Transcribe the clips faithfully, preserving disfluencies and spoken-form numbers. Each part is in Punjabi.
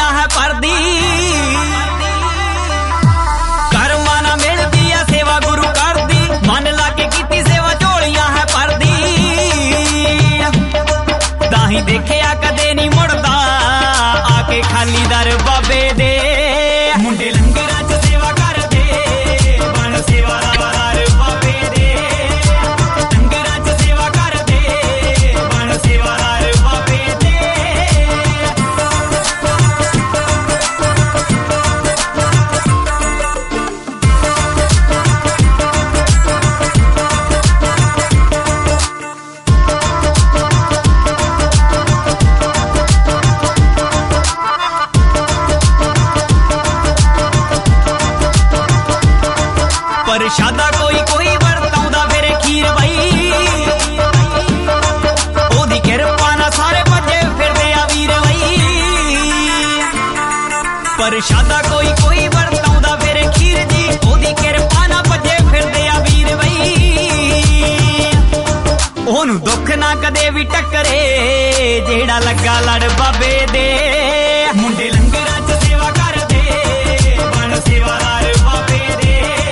ਝੋਲੀਆਂ ਹੈ ਭਰਦੀ ਕਰਮਾਂ ਨਾਲ ਮਿਲਦੀ ਆ ਸੇਵਾ ਗੁਰੂ ਕਰਦੀ ਮਨ ਲਾ ਕੇ ਕੀਤੀ ਸੇਵਾ ਝੋਲੀਆਂ ਹੈ ਭਰਦੀ ਤਾਂ ਹੀ ਦੇਖਿਆ ਕਦੇ ਨਹੀਂ ਮੁੜਦਾ ਆ ਕੇ ਖਾਲੀ ਦਰ ਬਾਬੇ ਦੇ ਮੁੰਡੇ ਲੰਗਰਾਂ 'ਚ ਸੇਵਾ ਕਰਦੇ ਬਣ ਸੇਵਾਦਾਰ ਬਾਬੇ ਦੇ ਲੰਗਰਾਂ 'ਚ ਸੇਵਾ ਕਰਦੇ ਬਣ ਸੇਵਾਦਾਰ ਬਾਬੇ ਦੇ ਪ੍ਰਸ਼ਾਦਾ ਕੋਈ ਕੋਈ ਵਰਤਾਉਂਦਾ ਫਿਰ ਖੀਰ ਬਈ ਉਹਦੀ ਕਿਰਪਾ ਨਾਲ ਸਾਰੇ ਭੱਜੇ ਫਿਰਦੇ ਆ ਵੀਰ ਬਈ ਪ੍ਰਸ਼ਾਦਾ ਕੋਈ ਕੋਈ ਵਰਤਾਉਂਦਾ ਫਿਰ ਖੀਰ ਜੀ ਉਹਦੀ ਕਿਰਪਾ ਨਾਲ ਭੱਜੇ ਫਿਰਦੇ ਆ ਵੀਰ ਬਈ ਉਹਨੂੰ ਦੁੱਖ ਨਾ ਕਦੇ ਵੀ ਟੱਕਰੇ ਜਿਹੜਾ ਲੱਗਾ ਲੜ ਬਾਬੇ ਦੇ ਮੁੰਡੇ ਲੰਗਰਾਂ 'ਚ ਸੇਵਾ ਕਰਦੇ ਬਣ ਸੇਵਾਦਾਰ ਬਾਬੇ ਦੇ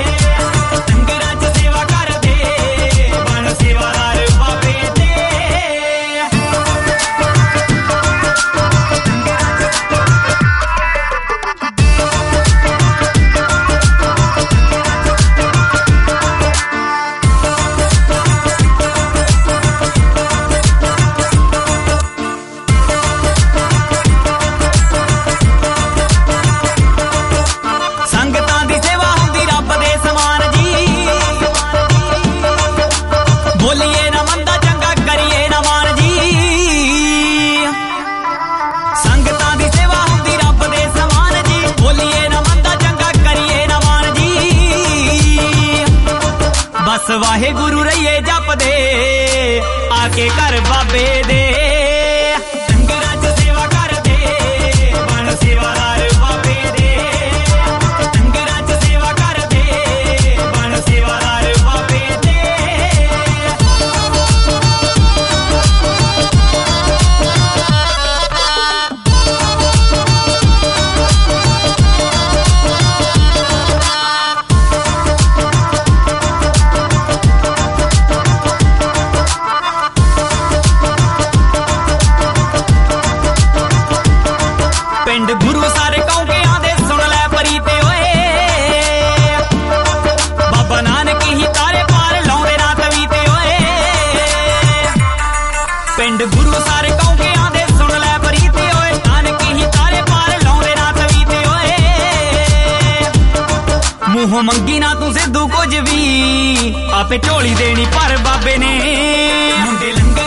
ਬਸ ਵਾਹਿਗੁਰੂ ਰਹੀਏ ਜਪਦੇ ਆ ਕੇ ਘਰ ਬਾਬੇ ਦੇ ਲੰਗਰਾਂ 'ਚ ਸੇਵਾ ਕਰਦੇ ਬਣ ਸੇਵਾਦਾਰ ਬਾਬੇ ਦੇ ਲੰਗਰਾਂ 'ਚ ਸੇਵਾ ਕਰਦੇ ਬਣ ਸੇਵਾਦਾਰ ਬਾਬੇ ਦੇ ਪਿੰਡ ਗੁਰੂ ਸਾਰੇ ਕੌਂਕਿਆਂ ਦੇ ਸੁਣ ਲੈ ਪਰੀ ਤੇ ਓਏ ਬਾਬਾ ਨਾਨਕ ਹੀ ਤਾਰੇ ਪਾਰ ਲਾਉਂਦੇ ਰਾਤ ਵੀ ਤੇ ਓਏ ਪਿੰਡ ਗੁਰੂ ਸਾਰੇ ਕੌਂਕਿਆਂ ਦੇ ਸੁਣ ਲੈ ਪਰੀ ਤੇ ਓਏ ਨਾਨਕ ਹੀ ਤਾਰੇ ਪਾਰ ਲਾਉਂਦੇ ਰਾਤ ਵੀ ਤੇ ਓਏ ਮੂੰਹੋਂ ਮੰਗੀ ਨਾ ਤੂੰ ਸਿੱਧੂ ਕੁਝ ਵੀ ਆਪੇ ਝੋਲੀ ਦੇਣੀ ਪਰ ਬਾਬੇ ਨੇ ਮੁੰਡੇ ਲੰਗਰ